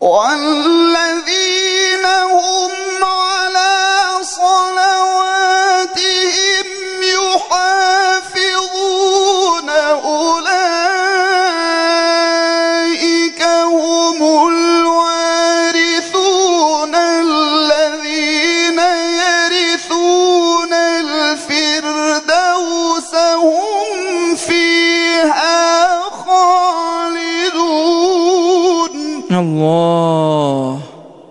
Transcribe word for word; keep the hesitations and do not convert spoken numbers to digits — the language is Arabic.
والذين هم على صلواتهم يحافظون أولئك هم الوارثون الذين يرثون الفردوس هم فيها خالدون. الله